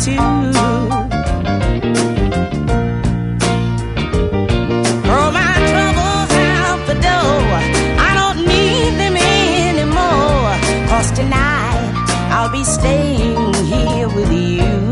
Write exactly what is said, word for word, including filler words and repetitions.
too. Throw my troubles out the door, I don't need them anymore, 'cause tonight I'll be staying here with you.